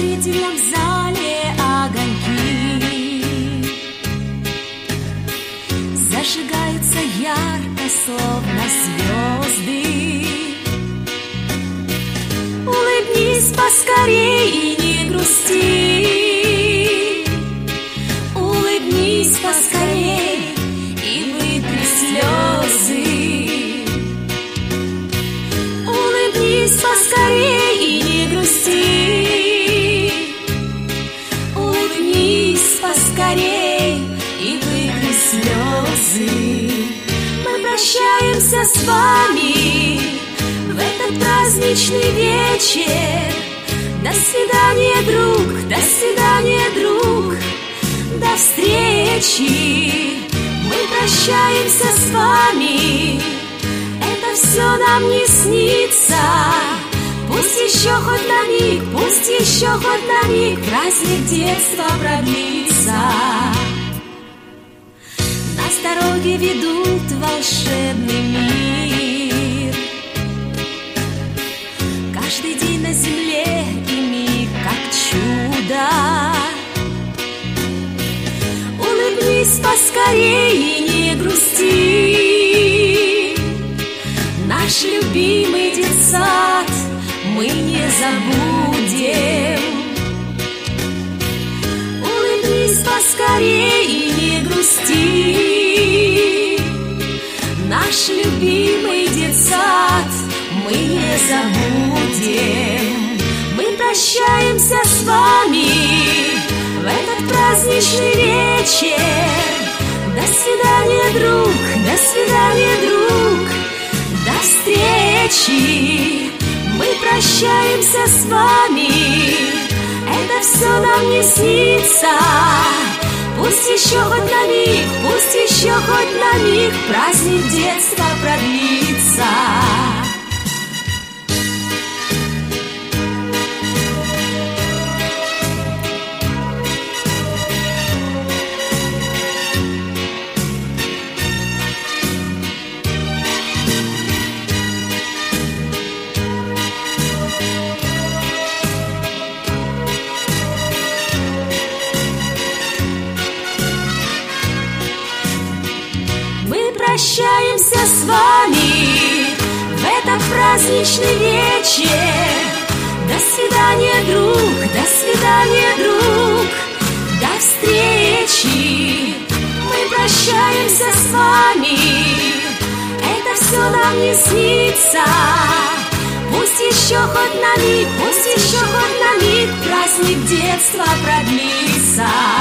зрительном зале огоньки зажигаются ярко, словно звезды. Улыбнись поскорей и не грусти. Улыбнись поскорей и вытри слезы. Улыбнись поскорей и не грусти. Улыбнись поскорей и вытри слезы. Мы прощаемся с вами в этот праздничный вечер. До свидания, друг, до свидания, друг, до встречи. Мы прощаемся с вами, это все нам не снится. Пусть еще хоть на миг, пусть еще хоть на миг праздник детства продлится. Нас дороги ведут в волшебный мир. Каждый день на земле и миг как чудо. Улыбнись поскорей и не грусти. Наш любимый детсад мы не забудем. Улыбнись поскорей и не грусти. Наш любимый детсад мы не забудем. Мы прощаемся с вами в этот праздничный вечер. До свидания, друг, до свидания, друг, до встречи. Мы прощаемся с вами, это все нам не снится. Пусть еще хоть на миг, пусть еще хоть на миг праздник детства продлится. Прощаемся с вами в этот праздничный вечер. До свидания, друг, до свидания, друг, до встречи. Мы прощаемся с вами, это все нам не снится. Пусть еще хоть на миг, пусть еще хоть на миг праздник детства продлится.